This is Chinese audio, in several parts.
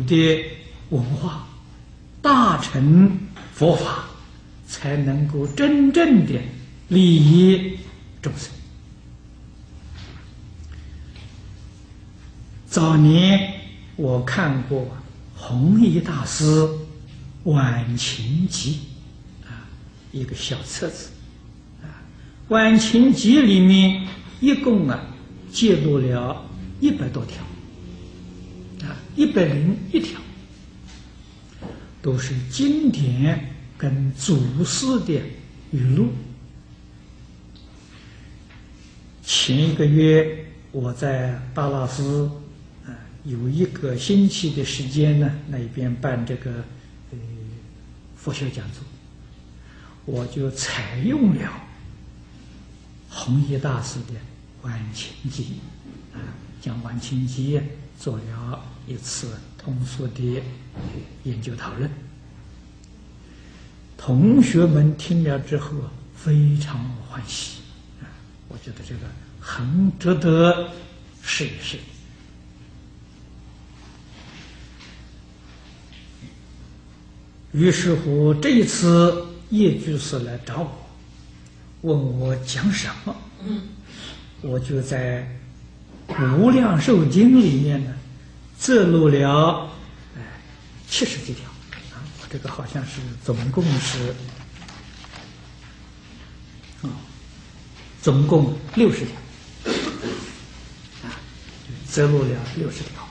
的文化，大乘佛法，才能够真正的利益众生。早年我看过弘一大师《晚晴集》一个小册子《晚晴集》里面一共记录了100多条101条，都是经典跟祖师的语录。前一个月我在大老师有1个星期的时间呢，那边办这个佛学讲座，我就采用了弘一大师的《晚晴集》将《晚晴集》做了一次通俗的研究讨论。同学们听了之后非常欢喜我觉得这个很值得试一试。于是乎，这一次叶居士来找我，问我讲什么，我就在《无量寿经》里面呢，摘录了70几条我这个好像是总共是总共60条摘录了60条。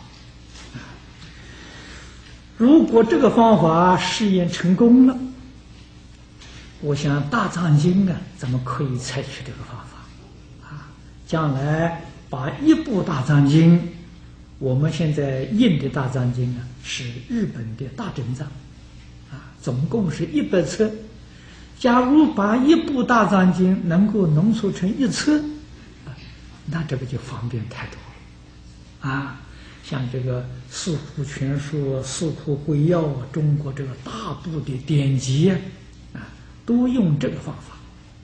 如果这个方法试验成功了，我想大藏经咱们可以采取这个方法将来把一部大藏经，我们现在印的大藏经是日本的大正藏总共是100册。假如把一部大藏经能够浓缩成1册那这个就方便太多了像这个《四库全书》《四库会要》中国这个大部的典籍都用这个方法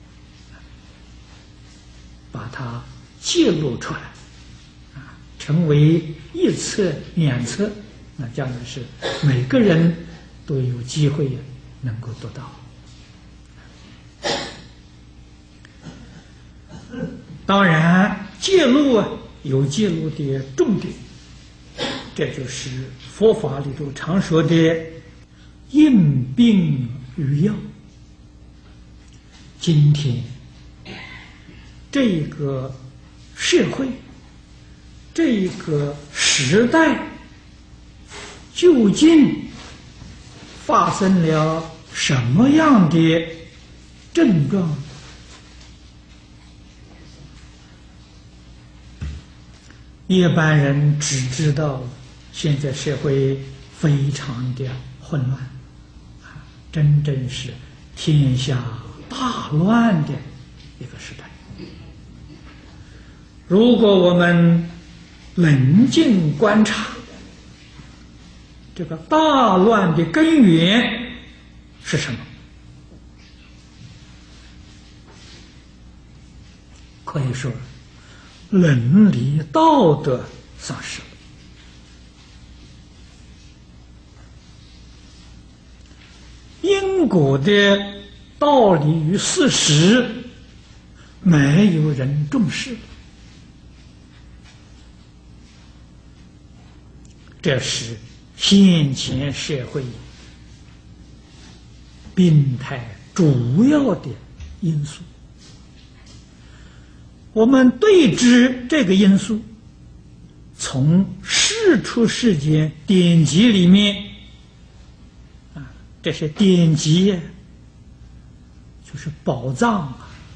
把它记录出来成为1册2册，那将来是每个人都有机会能够得到。当然记录有记录的重点，这就是佛法里头常说的因病与药。今天这个社会，这个时代究竟发生了什么样的症状？一般人只知道现在社会非常的混乱真正是天下大乱的一个时代。如果我们冷静观察这个大乱的根源是什么，可以说伦理道德丧失了。因果的道理与事实没有人重视，这是现前社会病态主要的因素。我们对知这个因素，从世出世间典籍里面这些典籍就是宝藏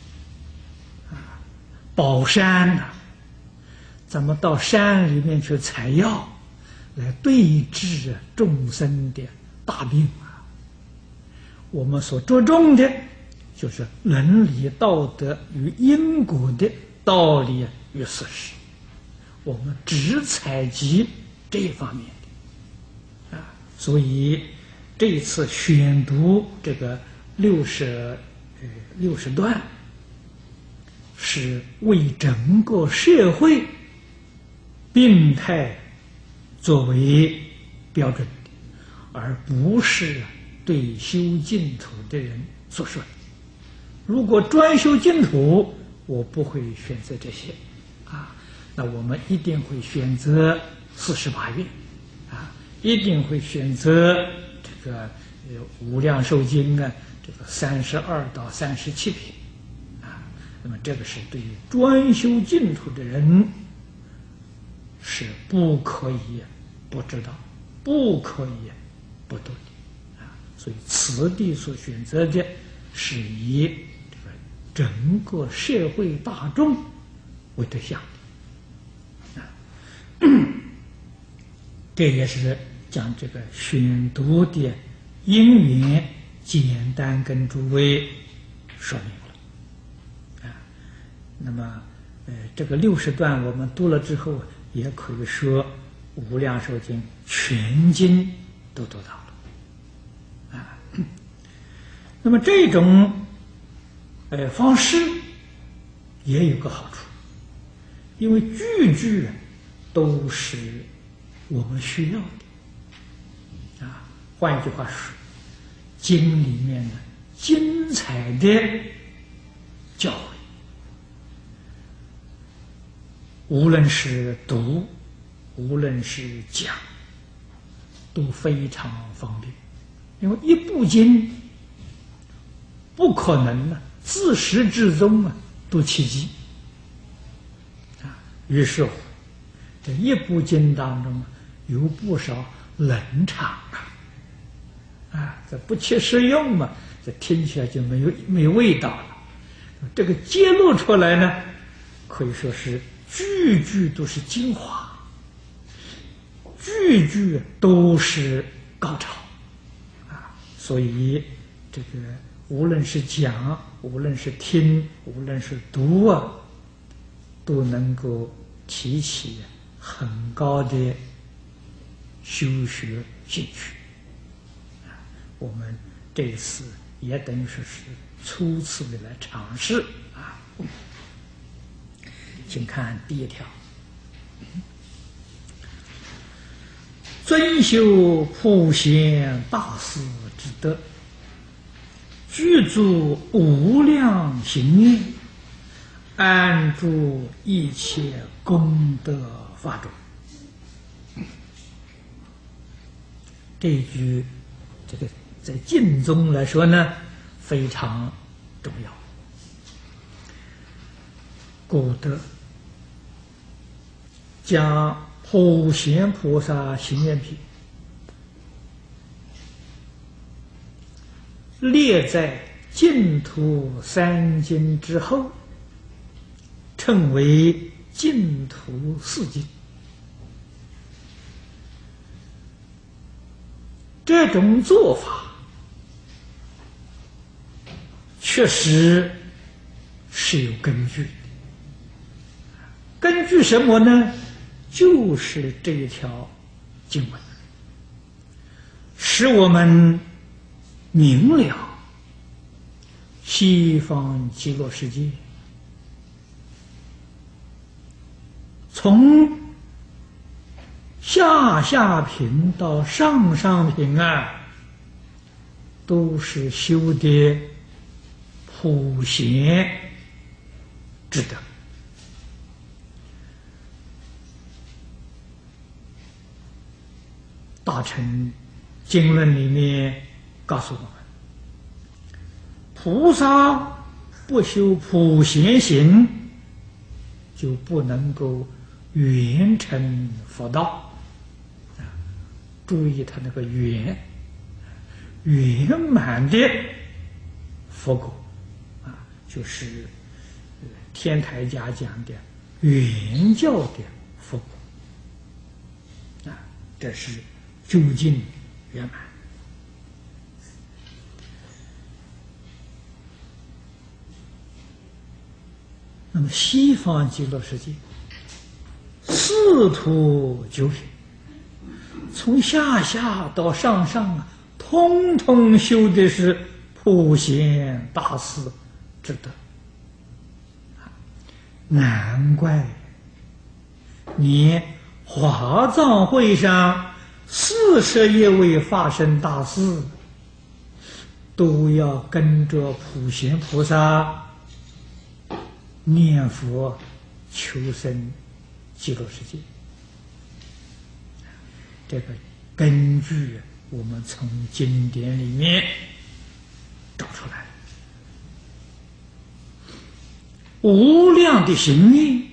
宝山咱们到山里面去采药来对治众生的大病我们所着重的就是伦理道德与因果的道理与事实，我们只采集这一方面的所以这一次选读这个60段，是为整个社会病态作为标准的，而不是对修净土的人所说的。如果专修净土，我不会选择这些啊，那我们一定会选择48愿啊，一定会选择这个无量寿经啊，这个32到37品啊。那么这个是对于专修净土的人是不可以不知道，不可以不读的啊。所以此地所选择的是以这个整个社会大众为对象的啊。这也是将这个选读的因缘简单跟诸位说明了啊。那么这个60段我们读了之后，也可以说无量寿经全经都读到了啊。那么这种方式也有个好处，因为句句都是我们需要的啊。换一句话说，经里面的精彩的教诲，无论是读，无论是讲，都非常方便。因为一部经不可能呢自始至终都契机啊。于是乎，这一部经当中有不少冷场啊，这不切实用嘛，这听起来就没有味道了。这个揭露出来呢，可以说是句句都是精华，句句都是高潮啊。所以这个无论是讲，无论是听，无论是读啊，都能够提起很高的修学兴趣。我们这一次也等于说是初次的来尝试啊。请看第一条：尊修普贤大士之德，具足无量行愿，安住一切功德法中。这一句，这个在经中来说呢，非常重要。古德将普贤菩萨行愿品列在净土三经之后，称为净土四经。这种做法确实是有根据的。根据什么呢？就是这一条经文，使我们明了西方极乐世界从下品到上品啊，都是修的普贤之德。大乘经论里面告诉我们，菩萨不修普贤行，就不能够圆成佛道。注意他那个圆满的佛果啊，就是天台家讲的圆教的佛果啊，这是究竟圆满。那么西方极乐世界四土九品，从下到上啊，通通修的是普贤大士之德。难怪你华藏会上 41位法身大士都要跟着普贤菩萨念佛求生极乐世界。这个根据我们从经典里面找出来，无量的行念，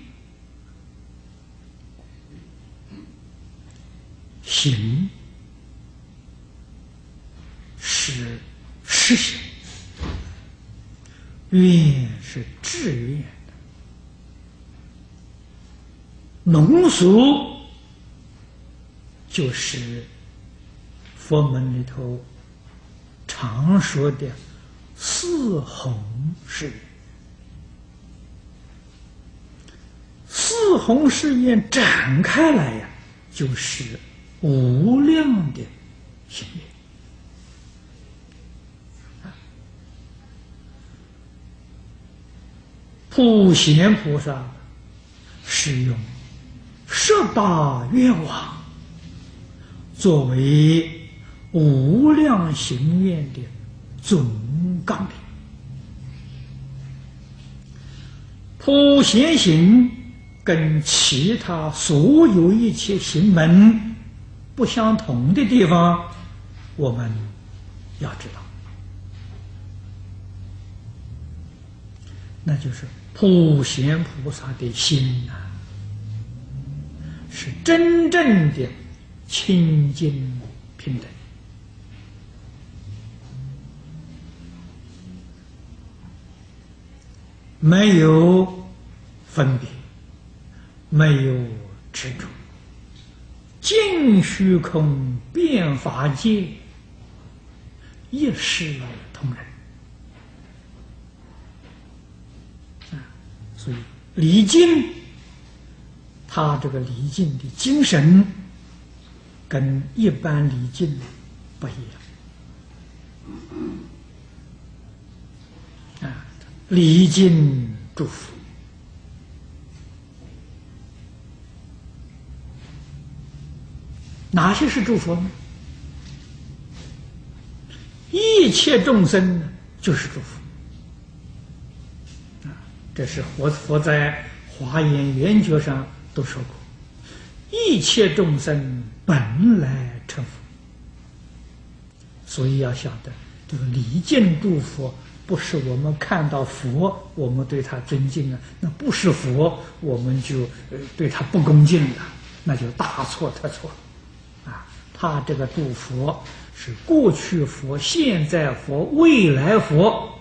行是实行，愿是志愿的，浓缩就是佛门里头常说的四弘誓愿。四弘誓愿展开来呀，就是无量的行愿。普贤菩萨是用18愿望作为无量行愿的总纲领。普贤行跟其他所有一切行门不相同的地方，我们要知道，那就是普贤菩萨的心啊，是真正的清净平等，没有分别，没有执着，尽虚空遍法界，一视同仁。所以礼敬，他这个礼敬的精神跟一般礼敬不一样。礼敬祝福，哪些是祝福呢？一切众生就是祝福。这是佛在华严圆觉上都说过，一切众生本来成佛。所以要晓得，这个礼敬祝福不是我们看到佛我们对他尊敬啊，那不是佛我们就对他不恭敬了，那就大错特错啊！他这个祝福是过去佛、现在佛、未来佛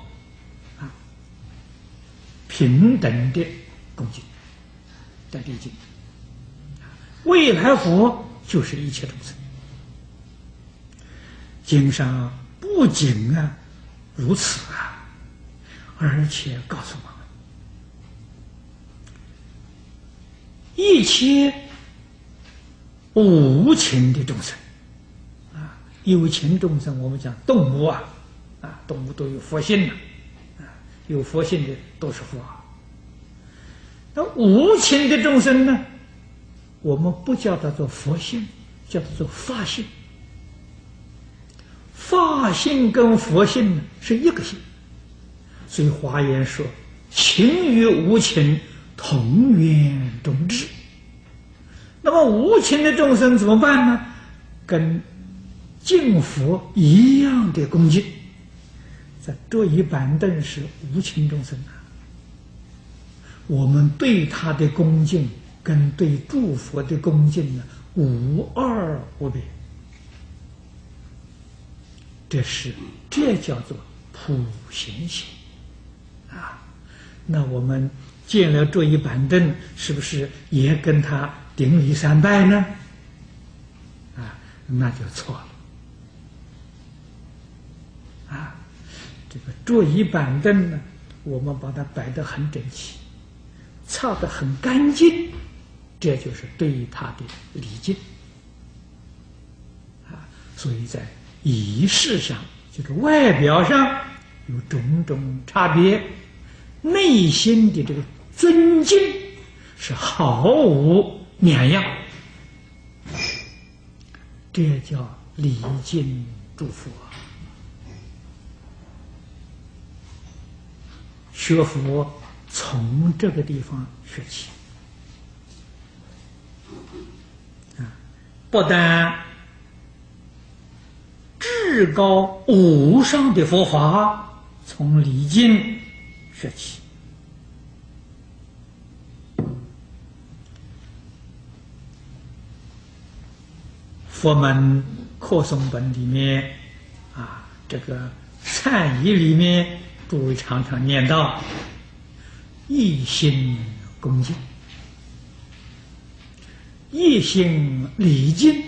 平等的恭敬的礼敬。未来佛就是一切众生。经上不仅如此而且告诉我们，一切无情的众生有情众生我们讲动物动物都有佛性有佛性的都是佛。那无情的众生呢，我们不叫它做佛性，叫它做法性。法性跟佛性呢是一个性，所以华严说情与无情同源种智。那么无情的众生怎么办呢？跟敬佛一样的恭敬。在桌椅板凳是无情众生我们对他的恭敬跟对诸佛的恭敬呢无二无别。这叫做普贤行那我们见了桌椅板凳，是不是也跟他顶礼三拜呢？那就错了这个桌椅板凳呢，我们把它摆得很整齐，擦得很干净，这就是对他的礼敬所以在仪式上，就是外表上有种种差别，内心的这个尊敬是毫无两样。 这也叫礼敬诸佛。学佛从这个地方学起不但至高无上的佛法从礼敬学起，佛门课诵本里面这个忏仪里面，诸位常常念到一心恭敬，一心礼敬。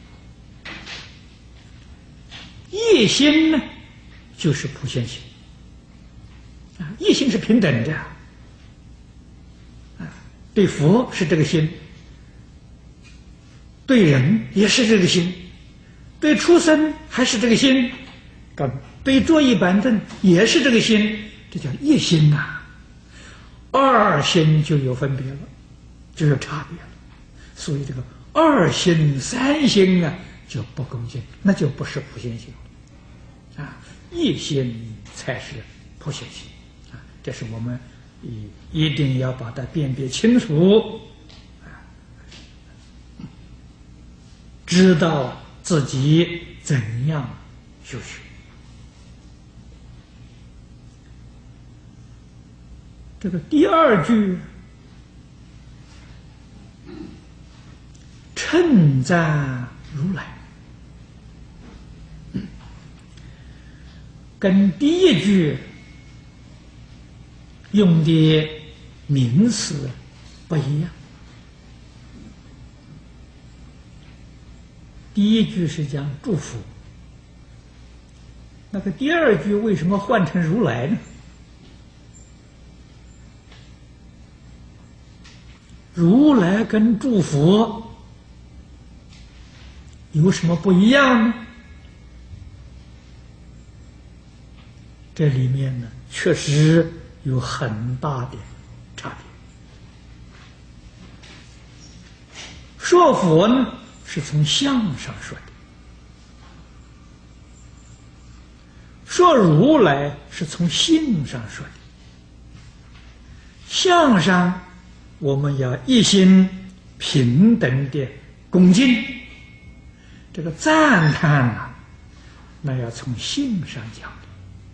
一心呢，就是普贤行一心是平等的对佛是这个心，对人也是这个心，对畜生还是这个心，对桌椅板凳也是这个心，这叫一心二心就有分别了，就有差别了。所以这个二心三心就不恭敬，那就不是普贤行一心才是普贤行这是我们一定要把它辨别清楚知道自己怎样修学。这个第二句称赞如来，跟第一句用的名词不一样。第一句是讲祝福，那个第二句为什么换成如来呢？如来跟祝福有什么不一样呢？这里面呢，确实有很大的差别。说佛呢，是从相上说的；说如来是从性上说的。相上我们要一心平等的恭敬，这个赞叹那要从性上讲的。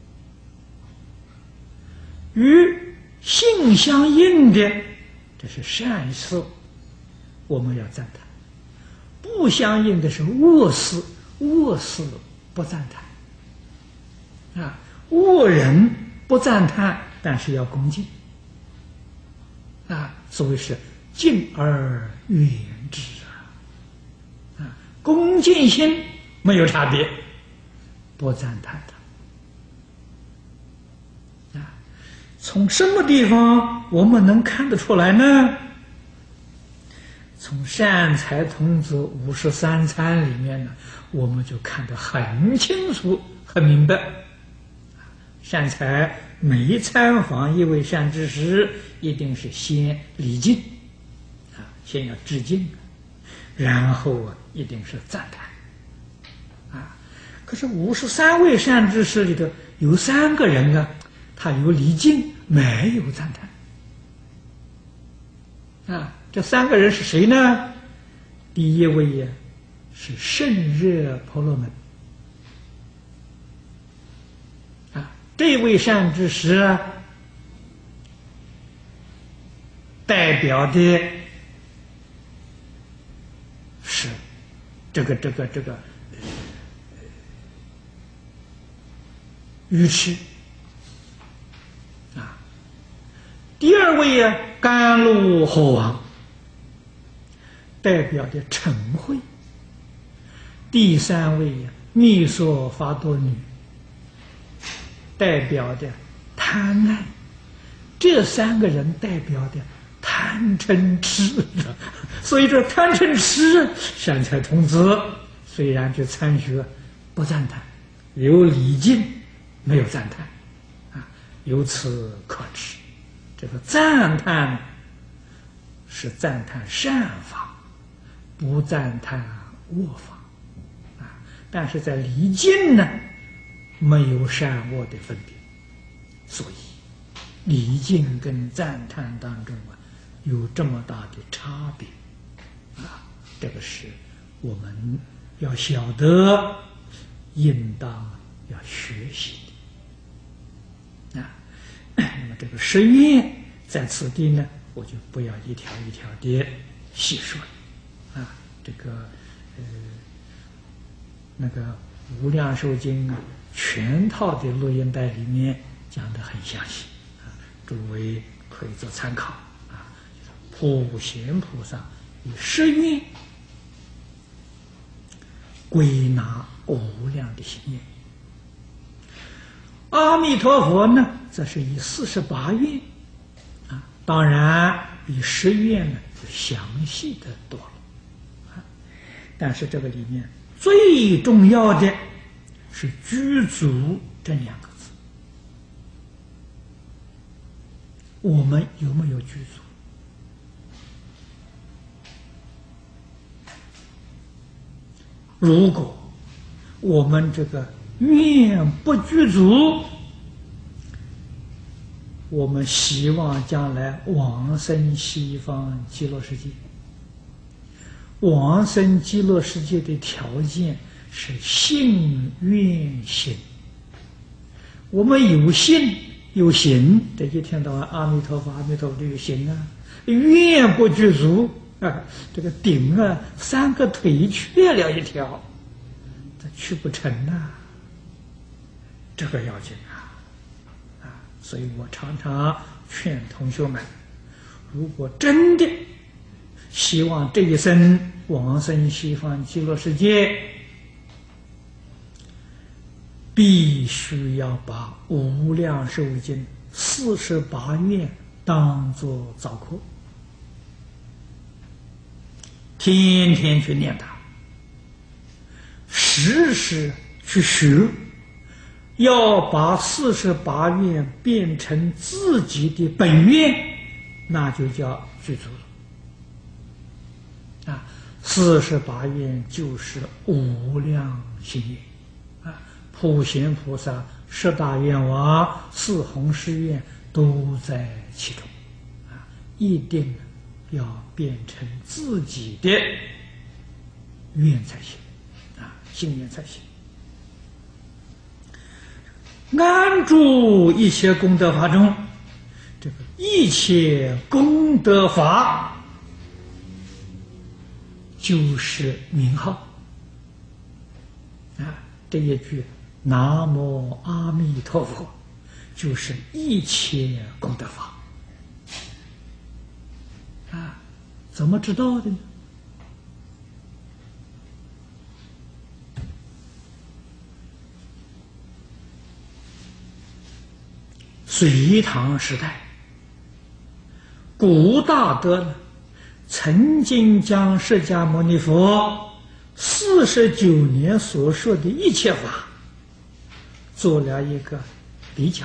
与性相应的，这是善事，我们要赞叹；不相应的是恶事，恶事不赞叹。恶人不赞叹，但是要恭敬。所谓是敬而远之恭敬心没有差别，不赞叹的。从什么地方我们能看得出来呢？从善财童子53参里面呢，我们就看得很清楚、很明白。善财每一参访一位善知识，一定是先礼敬先要致敬，然后一定是赞叹可是53位善知识里头有3个人他有礼敬，没有赞叹这3个人是谁呢？第一位是圣热婆罗门这位善知识代表的是这个愚痴第二位甘露火王代表的嗔恚，第3位密索伐多女代表的贪爱，这3个人代表的贪嗔痴所以这贪嗔痴善财童子虽然去参学不赞叹，有礼敬没有赞叹由此可知这个赞叹是赞叹善法，不赞叹恶法但是在离境呢，没有善恶的分别，所以礼敬跟赞叹当中有这么大的差别这个是我们要晓得，应当要学习的那么这个十愿在此地呢，我就不要一条一条的细说了这个那个无量寿经全套的录音带里面讲得很详细诸位可以做参考普贤菩萨以十愿归纳无量的心愿，阿弥陀佛呢，则是以48愿当然比10愿呢就详细的多了但是这个里面最重要的是具足这2个字，我们有没有具足？如果我们这个愿不具足，我们希望将来往生西方极乐世界。往生极乐世界的条件是信愿行。我们有信有行，这一天到晚阿弥陀佛阿弥陀佛有行愿不具足这个顶3个腿缺了一条，这去不成这个要紧所以我常常劝同学们，如果真的希望这一生往生西方极乐世界，必须要把无量寿经48愿当作早课，天天去念它，时时去学，要把48愿变成自己的本愿，那就叫具足了48愿就是无量心愿普贤菩萨10大愿望4弘誓愿都在其中一定要变成自己的愿才行心愿才行。安住一切功德法中，这个一切功德法就是名号这一句南无阿弥陀佛就是一切功德法怎么知道的呢？隋唐时代，古大德呢曾经将释迦牟尼佛49年所说的一切法做了一个比较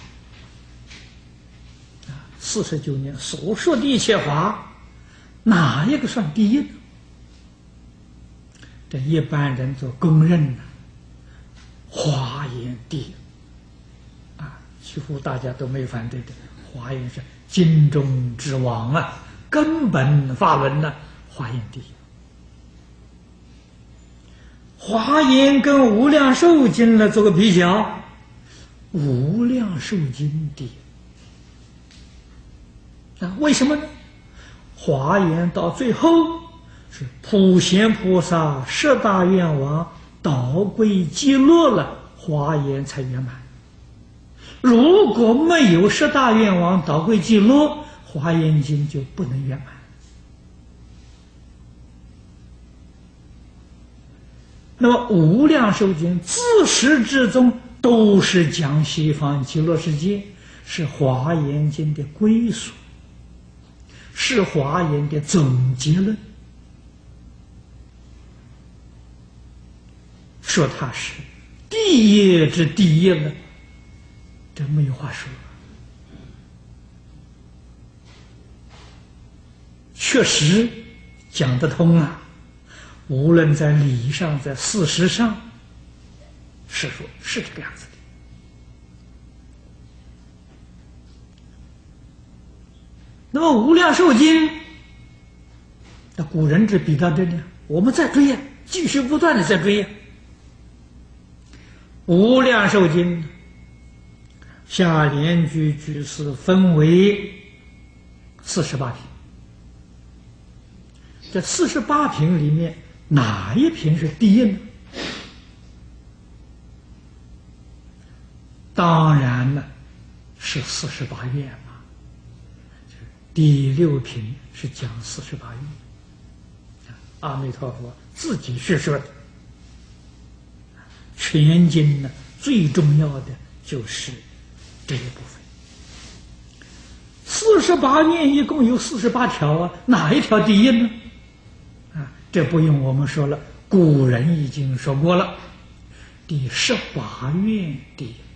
49年所说的一切法，哪一个算第一呢？这一般人做公认华严第一几乎大家都没反对的。华严是经中之王根本法轮华严第一。华严跟无量寿经做个比较，无量寿经第一为什么呢？华严到最后是普贤菩萨10大愿望导归极乐了，华严才圆满。如果没有10大愿望导归极乐，华严经就不能圆满。那么无量寿经自始至终都是讲西方极乐世界，是华严经的归属，是华严的总结论，说它是第一之第一了，这没有话说。确实讲得通无论在理上在事实上是说是这个样子的。那么《无量寿经》，那古人只比到这里，我们再追呀，继续不断的在追呀。《无量寿经》下联句句是分为48品，这48品里面哪一品是第一呢？当然了，是48愿嘛。第6品是讲48愿，阿弥陀佛自己叙说的。全经呢，最重要的就是这一部分。48愿一共有48条啊，哪一条第一呢？这不用我们说了，古人已经说过了，第18愿第一。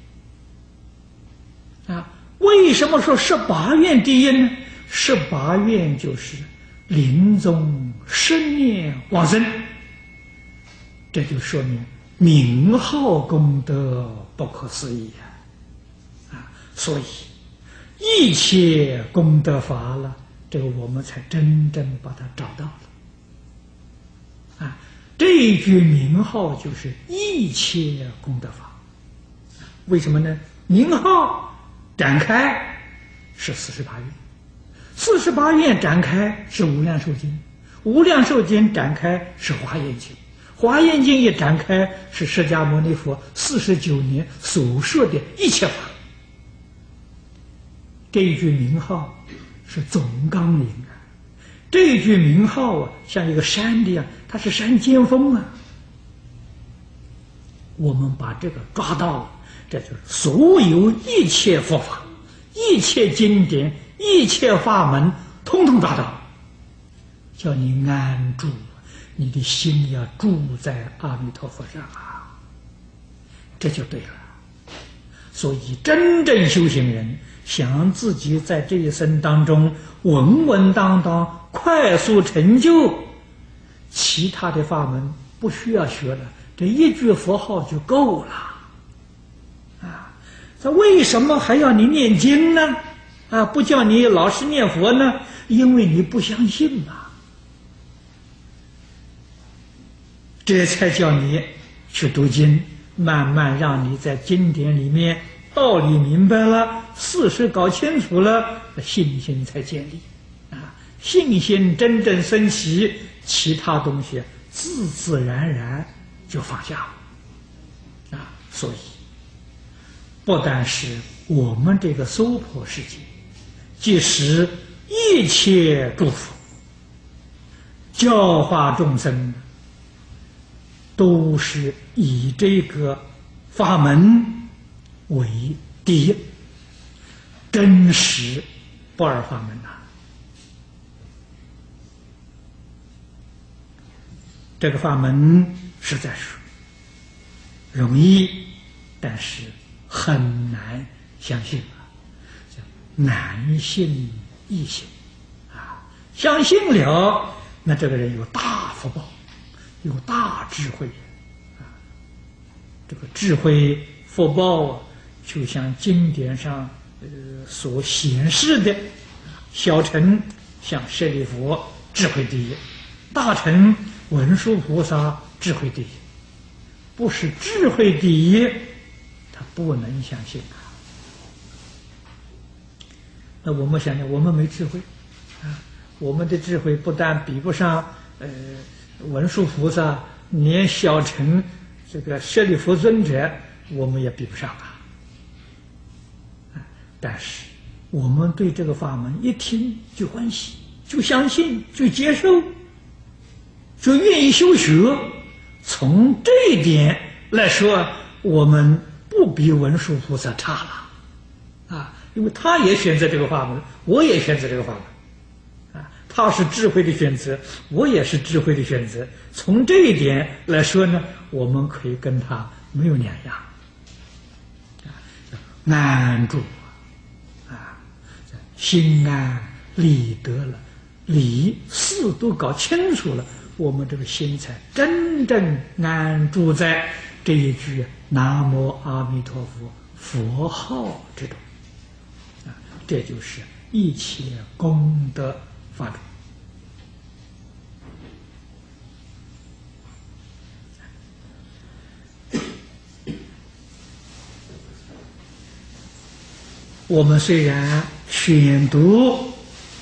为什么说18愿第一呢？18愿就是临终10念往生，这就说明名号功德不可思议所以一切功德法了，这个我们才真正把它找到了这一句名号就是一切功德法。为什么呢？名号展开是48愿，48愿展开是无量寿经，无量寿经展开是华严经，华严经一展开是释迦牟尼佛49年所说的一切法。这一句名号是总纲领这一句名号像一个山一样，它是山尖峰我们把这个抓到了，这就是所有一切佛法、一切经典、一切法门通通抓到，叫你安住，你的心要住在阿弥陀佛上这就对了。所以真正修行人想自己在这一生当中稳稳当当快速成就，其他的法门不需要学了，这一句佛号就够了这为什么还要你念经呢不叫你老实念佛呢？因为你不相信这才叫你去读经，慢慢让你在经典里面道理明白了，事实搞清楚了，信心才建立信心真正升起，其他东西自自然然就放下了所以不但是我们这个娑婆世界，即使一切诸佛教化众生，都是以这个法门为第一，真实不二法门这个法门实在是容易，但是很难相信难信易信相信了，那这个人有大福报，有大智慧这个智慧福报就像经典上所显示的，小乘像舍利弗智慧第一，大乘文殊菩萨智慧第一，不是智慧第一他不能相信那我们想想，我们没智慧我们的智慧不但比不上文殊菩萨，连小乘这个舍利弗尊者我们也比不上但是我们对这个法门一听就欢喜，就相信，就接受，就愿意修学。从这一点来说，我们不比文殊菩萨差了因为他也选择这个法门，我也选择这个法门他是智慧的选择，我也是智慧的选择。从这一点来说呢，我们可以跟他没有两样安住心安理得了，理事都搞清楚了，我们这个心才真正安住在这一句南无阿弥陀佛佛号之中，这就是一切功德法种。我们虽然选读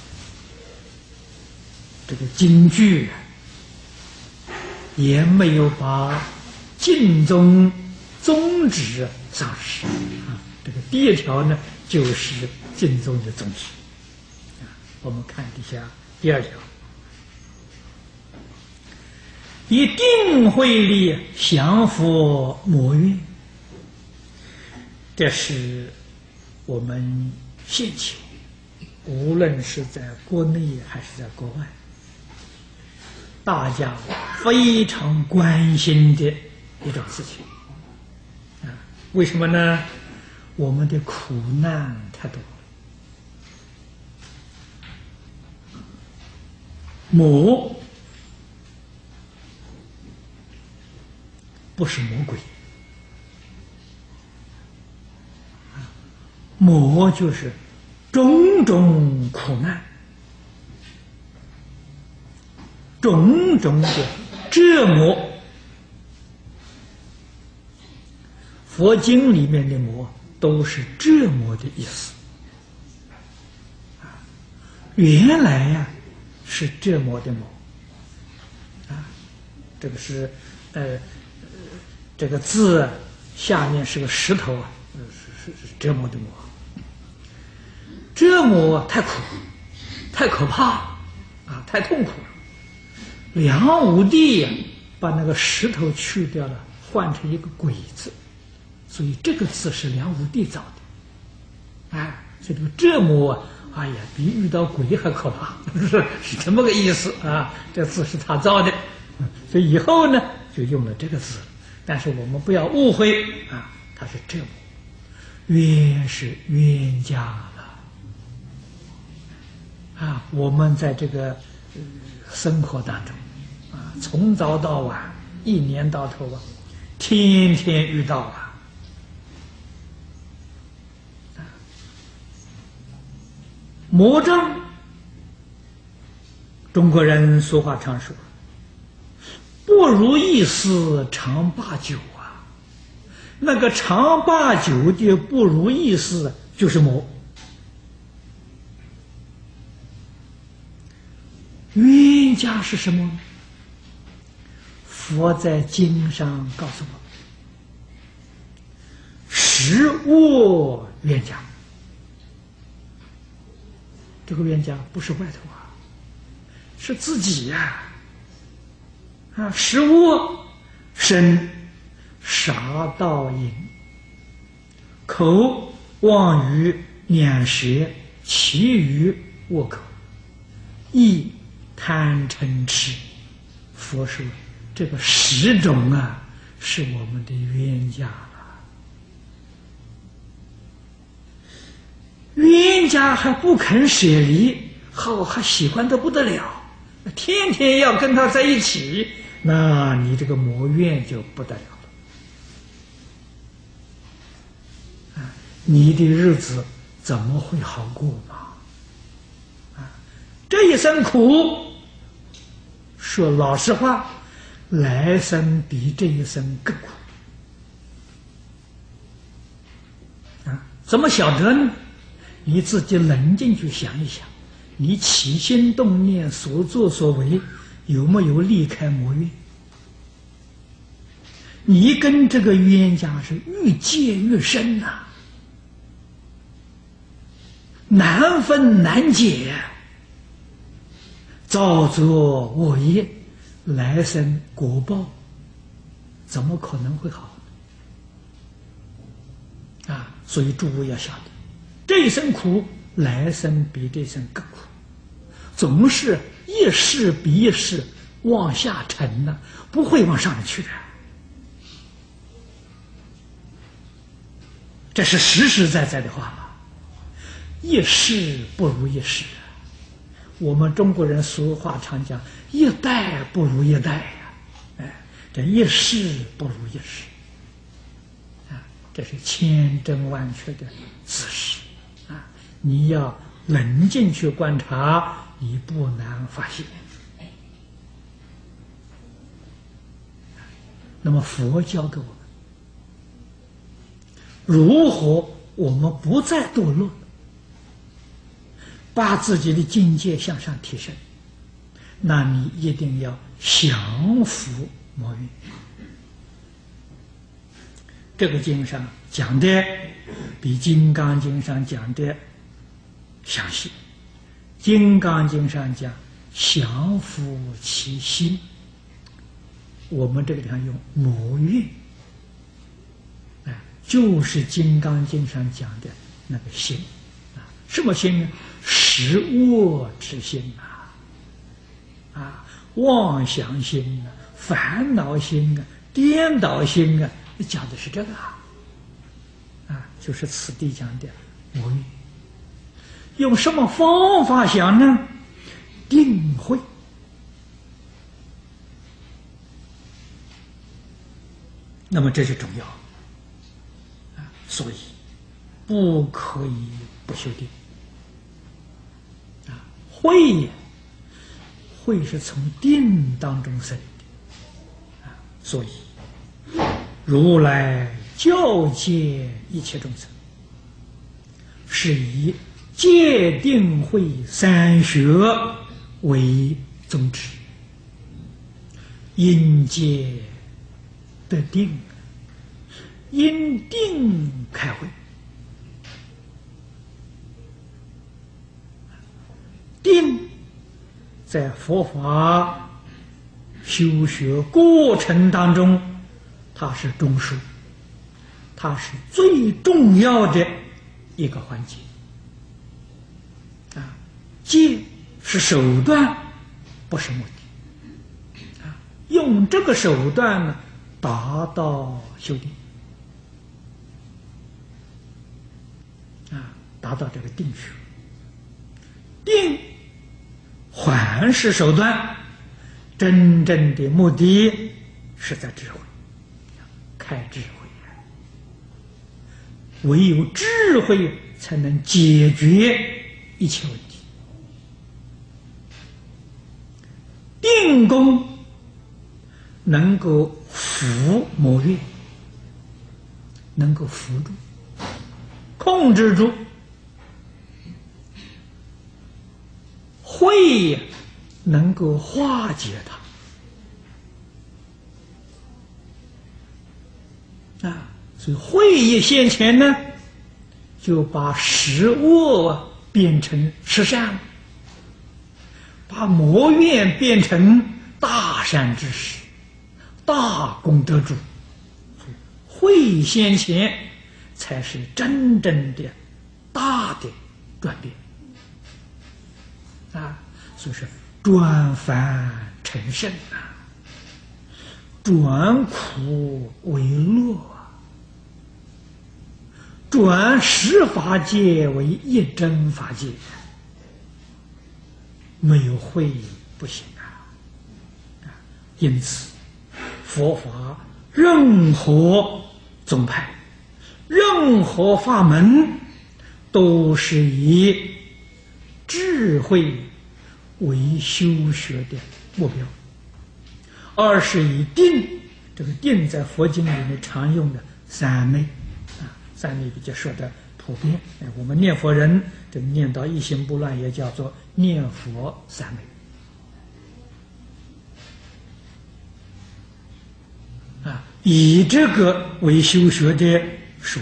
这个经句，也没有把净宗宗旨丧失啊。这个第一条呢，就是净宗的宗旨。我们看底下第二条，以定慧力降伏魔怨，这是我们现前无论是在国内还是在国外，大家非常关心的一种事情啊。为什么呢？我们的苦难太多了。魔不是魔鬼，魔就是种种苦难，种种的折磨。佛经里面的魔都是折磨的意思。原来呀，是折磨的魔啊，这个是这个字下面是个石头啊，是折磨的磨。折磨太苦，太可怕啊，太痛苦了。梁武帝把那个石头去掉了，换成一个鬼字，所以这个字是梁武帝造的。哎，所以这个折磨啊，哎呀，比遇到鬼还可怕，是这么个意思啊。这字是他造的，所以以后呢就用了这个字。但是我们不要误会啊，它是折磨，冤是冤家了啊。我们在这个生活当中啊，从早到晚，一年到头啊，天天遇到啊。魔障，中国人俗话常说，不如意事常八九啊。那个常八九的不如意事就是魔。冤家是什么？佛在经上告诉我，实恶冤家。这个冤家不是外头啊，是自己呀。食恶身杀盗淫，口妄语两舌，其余恶口，意贪嗔痴。佛说这个10种啊，是我们的冤家了。冤家还不肯舍离，还喜欢得不得了，天天要跟他在一起，那你这个魔怨就不得了了。你的日子怎么会好过嘛？这一生苦，说老实话，来生比这一生更苦。怎么晓得呢？你自己冷静去想一想，你起心动念所作所为有没有离开魔怨？你跟这个冤家是越结越深呐，难分难解，造作恶业，来生果报怎么可能会好啊？所以诸位要晓得，这一生苦，来生比这一生更苦，总是一世比一世往下沉呢，不会往上面去的。这是实实在在的话嘛，一世不如一世。我们中国人俗话常讲，一代不如一代呀。这一世不如一世。 这是千真万确的事实啊！你要冷静去观察，你不难发现。那么佛教给我们如何我们不再堕落，把自己的境界向上提升，那你一定要降伏魔欲。这个经上讲的比《金刚经》上讲的详细。《金刚经》上讲降伏其心，我们这个地方用魔欲，就是《金刚经》上讲的那个心啊，什么心呢？十恶之心妄想心烦恼心颠倒心讲的是这个就是此地讲的魔欲。用什么方法想呢？定慧。那么这就重要所以不可以不修定慧慧是从定当中生的所以如来教诫一切众生，是以戒定慧三学为宗旨，因戒得定，因定开慧。定在佛法修学过程当中，它是中枢，它是最重要的一个环节戒是手段，不是目的用这个手段呢，达到修定达到这个定学。定还是手段，真正的目的是在智慧，开智慧唯有智慧才能解决一切问题。定功能够伏魔欲，能够伏住，控制住。慧能够化解它所以慧一现前呢，就把十恶变成十善，把魔怨变成大善之事，大功德主。慧现前才是真正的大的转变所以说转凡成圣转苦为乐转十法界为一真法界，没有慧不行因此佛法任何宗派任何法门都是以智慧为修学的目标，二是以定，这个定在佛经里面常用的三昧三昧比较说的普遍我们念佛人这个念到一心不乱也叫做念佛三昧以这个为修学的枢纽。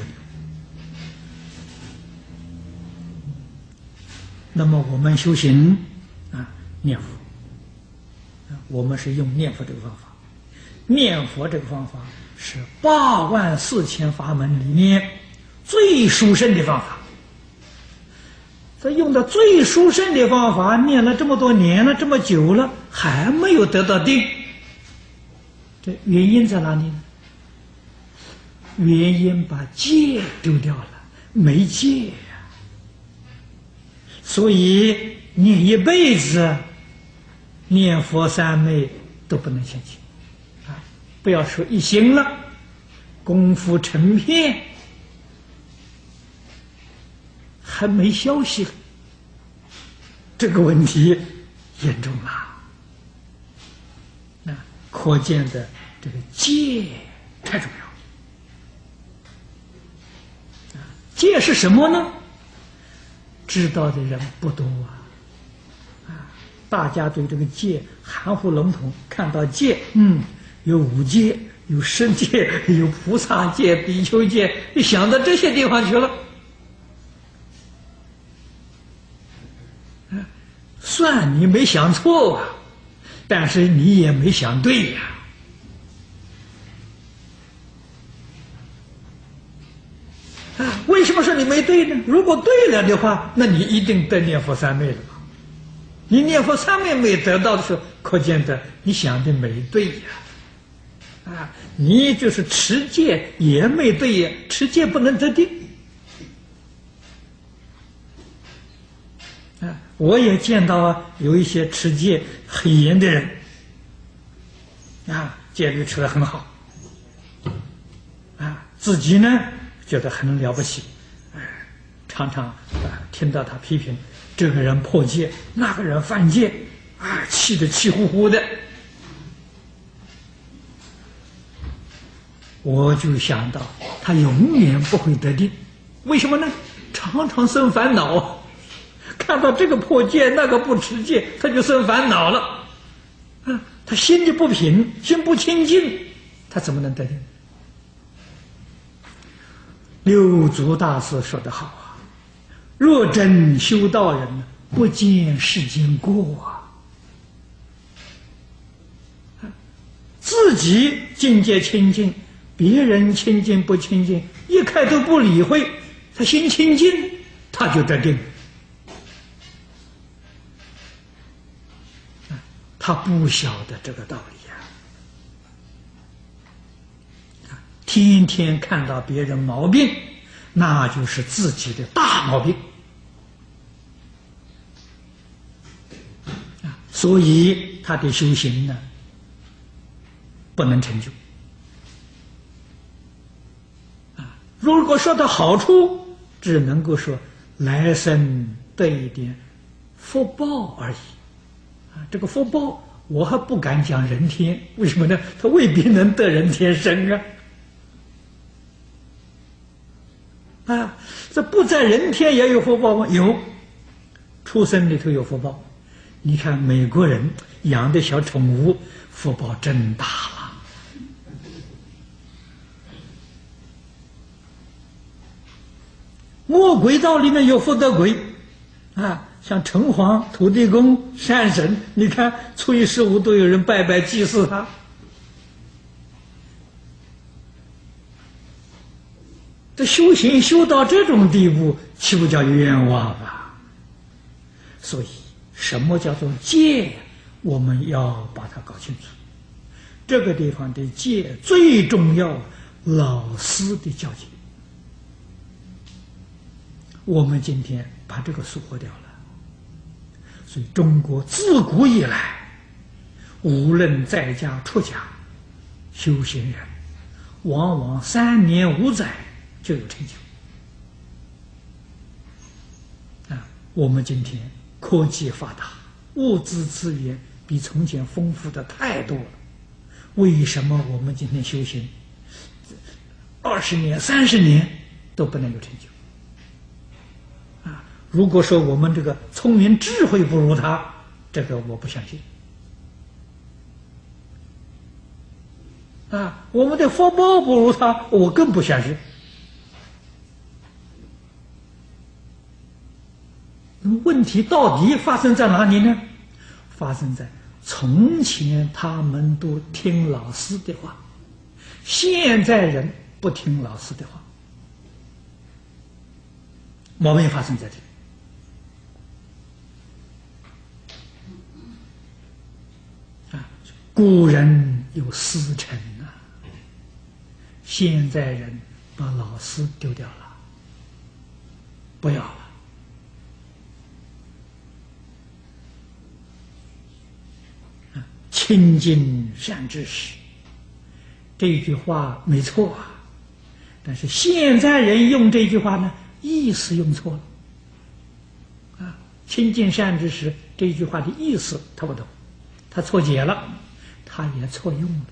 那么我们修行念佛我们是用念佛这个方法，念佛这个方法是84000法门里面最殊胜的方法。这用的最殊胜的方法，念了这么多年了，这么久了，还没有得到定，这原因在哪里呢？原因把戒丢掉了，没戒所以念一辈子念佛三昧都不能现前不要说一心了，功夫成片还没消息了，这个问题严重了。那可见的这个戒太重要。戒是什么呢？知道的人不多啊，大家对这个戒含糊笼统，看到戒，有五戒，有十戒，有菩萨戒、比丘戒，就想到这些地方去了。算你没想错啊，但是你也没想对呀。为什么说你没对呢？如果对了的话，那你一定得念佛三昧了嘛。你念佛三昧没得到的时候，可见的你想的没对呀。你就是持戒也没对呀，持戒不能得定。我也见到有一些持戒很严的人，戒律持得很好，自己呢觉得很了不起，常常听到他批评这个人破戒，那个人犯戒，气得气呼呼的。我就想到他永远不会得定，为什么呢？常常生烦恼，看到这个破戒那个不持戒，他就生烦恼了，他心里不平，心不清净，他怎么能得定？六祖大师说得好啊，若真修道人，不见世间过自己境界清净，别人清净不清净，一概都不理会，他心清净，他就得定。他不晓得这个道理天天看到别人毛病，那就是自己的大毛病所以他的修行呢，不能成就如果说到好处，只能够说来生得一点福报而已这个福报我还不敢讲人天，为什么呢？他未必能得人天生这不在人天也有福报吗？有，出生里头有福报。你看美国人养的小宠物，福报真大了。魔鬼道里面有福德鬼像城隍、土地公、山神，你看初一十五都有人拜拜祭祀他。这修行修到这种地步，岂不叫冤枉所以什么叫做戒，我们要把它搞清楚。这个地方的戒最重要，老师的教诫。我们今天把这个疏忽掉了。所以中国自古以来，无论在家出家修行人，往往3年5载就有成就我们今天科技发达，物质资源比从前丰富的太多了，为什么我们今天修行20年30年都不能有成就如果说我们这个聪明智慧不如他，这个我不相信我们的福报不如他，我更不相信。问题到底发生在哪里呢？发生在从前他们都听老师的话，现在人不听老师的话，毛病发生在这里。古人有师承现在人把老师丢掉了，不要了。亲近善知识，这句话没错但是现在人用这句话呢，意思用错了。 亲近善知识这句话的意思他不懂，他错解了，他也错用了。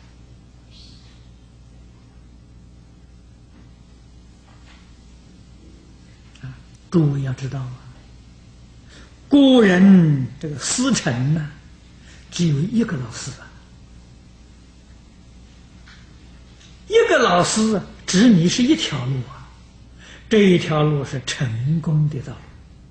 诸位要知道啊，古人这个师承呢，只有一个老师啊，一个老师指你是一条路啊，这一条路是成功的道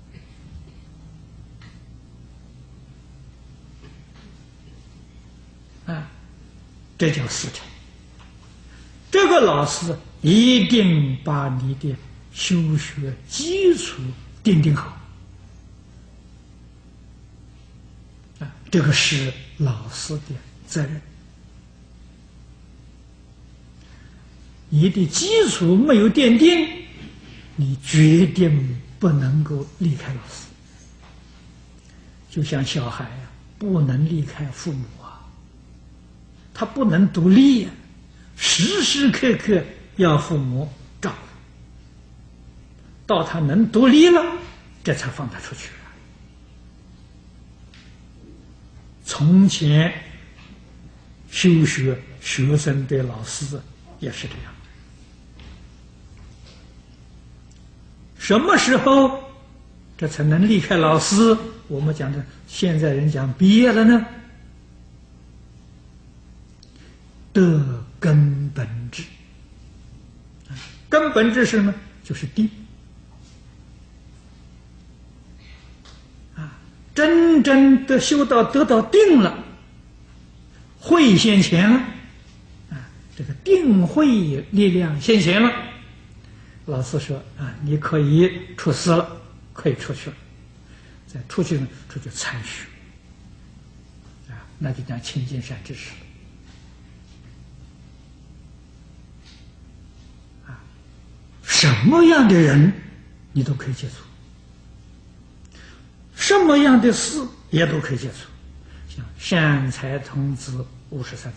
路啊，这叫师承。这个老师一定把你的修学基础定好啊，这个是老师的责任。你的基础没有奠定，你决定不能够离开老师。就像小孩啊，不能离开父母啊，他不能独立啊，时时刻刻要父母照顾。到他能独立了，这才放他出去啊。从前修学学生对老师也是这样。什么时候这才能离开老师？我们讲的现在人讲毕业了呢？得根本智，根本智是呢，就是定。真正的修到得到定了，慧现前了，这个定慧力量现前了。老师说啊，你可以出师了，可以出去了。再出去呢，出去参学啊，那就讲亲近善知识了。什么样的人你都可以接触。什么样的事也都可以接触，像善财童子53参。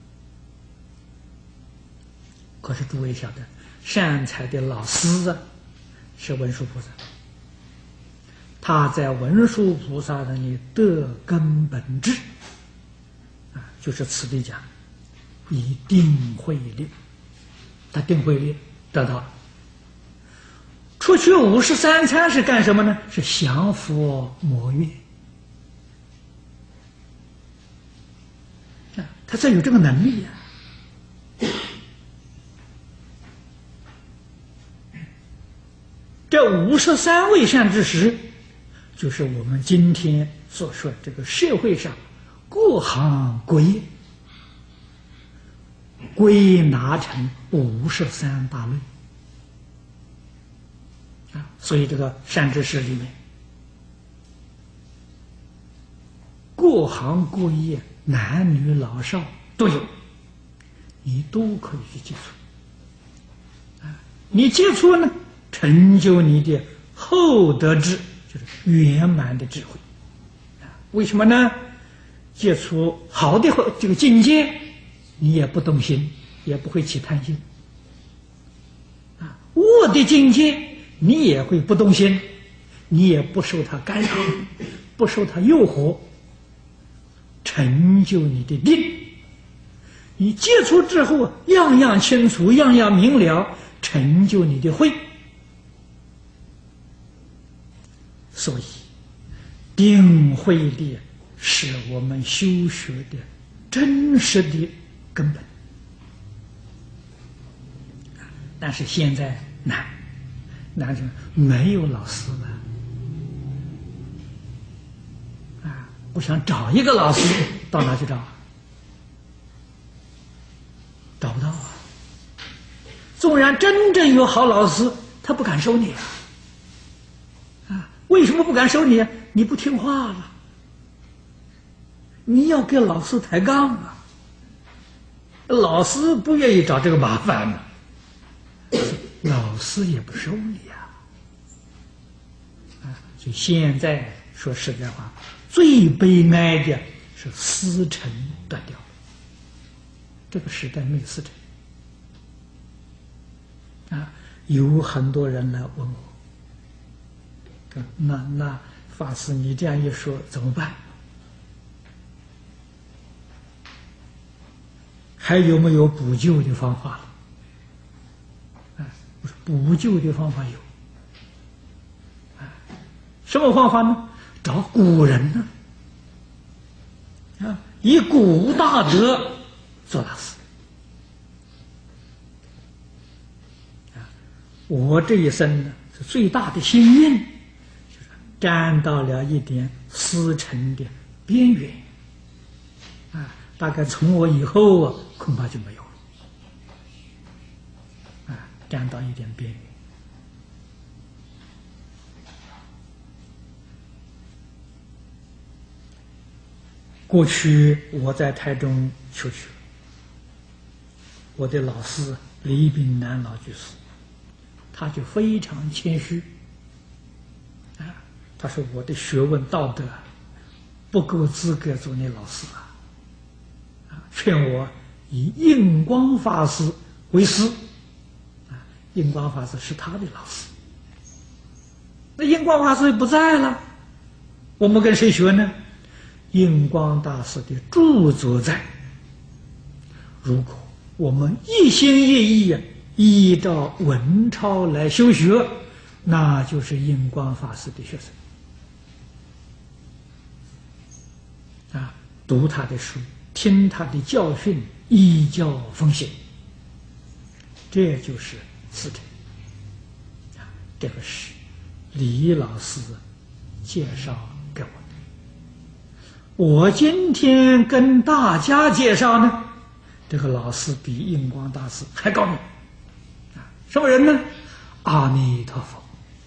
可是诸位晓得，善财的老师啊是文殊菩萨，他在文殊菩萨那里得根本智啊，就是此地讲以定慧力，他定慧力得到了。出去53参是干什么呢？是降伏魔怨啊，他才有这个能力啊。这53位善知识，就是我们今天所说这个社会上各行各业归纳成53大类。所以这个善知识里面，各行各业男女老少都有，你都可以去接触你接触呢，成就你的厚德智，就是圆满的智慧为什么呢？接触好的这个境界，你也不动心，也不会起贪心恶的境界你也会不动心，你也不受它干扰，不受它诱惑，成就你的定。你接触之后，样样清楚，样样明了，成就你的慧。所以，定慧力是我们修学的真实的根本。但是现在难。那就没有老师了我想找一个老师，到哪去找？找不到纵然真正有好老师，他不敢收你为什么不敢收你？你不听话了，你要跟老师抬杠老师不愿意找这个麻烦老师也不收你所以现在说实在话，最悲哀的是师承断掉了。这个时代没有师承有很多人来问我，那法师，你这样一说怎么办？还有没有补救的方法？补救的方法有。什么方法呢？找古人呢？以古大德做大师。我这一生呢，是最大的幸运，就是沾到了一点思成的边缘。大概从我以后恐怕就没有了。沾到一点边缘。过去我在台中求学，我的老师李炳南老居士，他就非常谦虚，他说我的学问道德不够资格做你老师劝我以印光法师为师。印光法师是他的老师，那印光法师不在了，我们跟谁学呢？印光大师的著作在，如果我们一心一意依照文钞来修学，那就是印光法师的学生读他的书，听他的教训，依教奉行，这就是师承。这个是李老师介绍给我的。我今天跟大家介绍呢，这个老师比印光大师还高明。什么人呢？阿弥陀佛。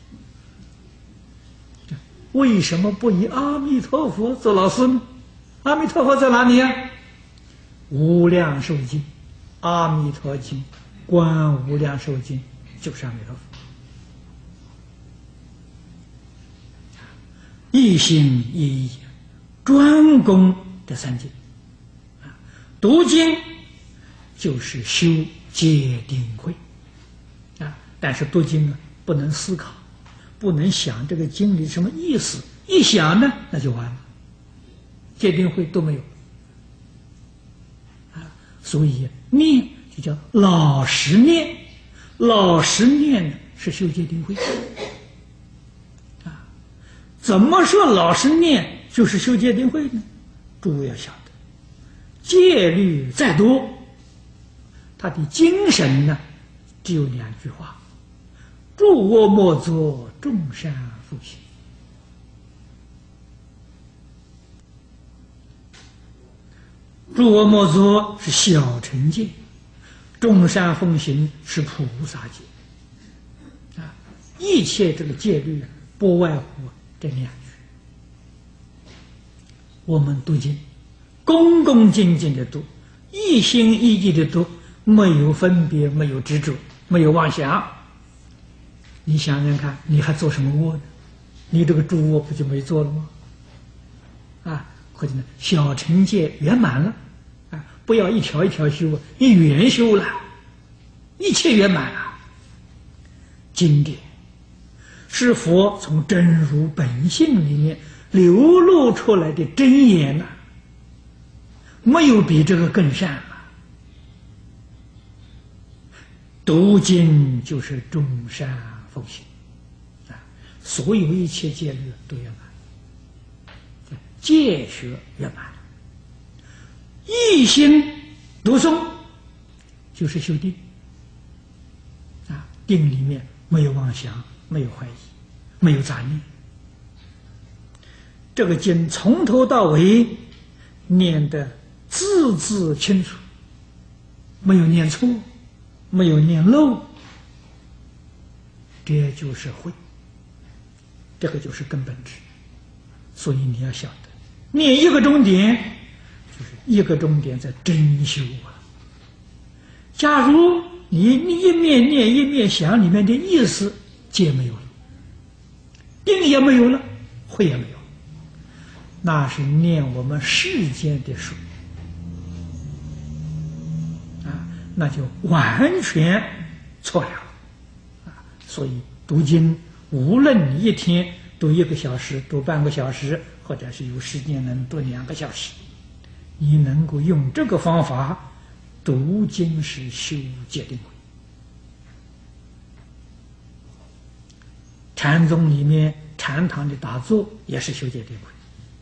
为什么不以阿弥陀佛做老师呢？阿弥陀佛在哪里呀？无量寿经、阿弥陀经、观无量寿经就是阿弥陀佛。一心一意专攻这三经。读经就是修戒定慧但是读经不能思考，不能想这个经里什么意思，一想呢那就完了，戒定慧都没有所以念就叫老实念，老实念是修戒定慧怎么说老实念就是修戒定慧呢？诸位要晓得，戒律再多，他的精神呢只有两句话：诸恶莫作，众善奉行。诸恶莫作是小乘戒，众善奉行是菩萨戒一切这个戒律不外乎这两句。我们读经恭恭敬敬的读，一心一意的读，没有分别，没有执着，没有妄想。你想想看，你还做什么恶呢？你这个诸恶不就没做了吗？或者呢，小乘戒圆满了不要一条一条修，一圆修了，一切圆满了。经典是佛从真如本性里面流露出来的真言没有比这个更善了。读经就是众善奉行所有一切戒律都圆满，戒学圆满。一心读诵就是修定定里面没有妄想，没有怀疑，没有杂念。这个经从头到尾念得字字清楚，没有念错，没有念漏，这就是慧，这个就是根本智。所以你要晓得，念一个钟点就是一个钟点在真修假如你一面念一面想里面的意思，戒没有了，定也没有了，慧也没有，那是念我们世间的书那就完全错了所以读经无论你一天读1个小时，读半个小时，或者是有时间能读2个小时，你能够用这个方法读经是修戒定慧。禅宗里面禅堂的打坐也是修戒定慧，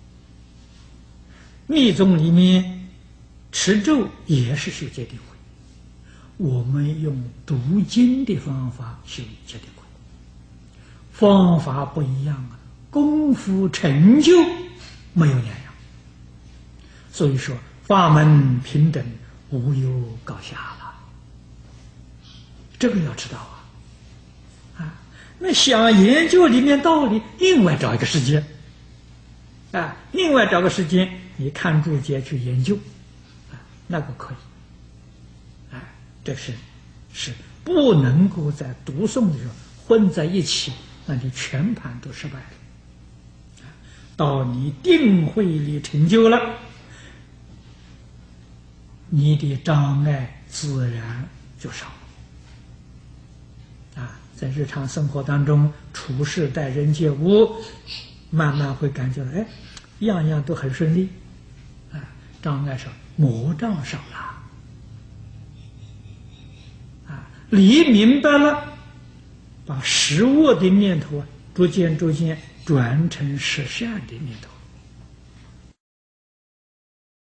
密宗里面持咒也是修戒定慧。我们用读经的方法修戒定慧，方法不一样啊，功夫成就没有两样。所以说法门平等，无有高下了，这个要知道啊。那想研究里面道理，另外找一个时间，另外找个时间，你看注解去研究，那个可以，这是不能够在读诵的时候混在一起，那你全盘都失败了。到你定慧里成就了，你的障碍自然就少了。在日常生活当中处事待人接物，慢慢会感觉到，样样都很顺利，障碍少，魔障少了，理明白了，把实恶的念头逐渐转成实善的念头。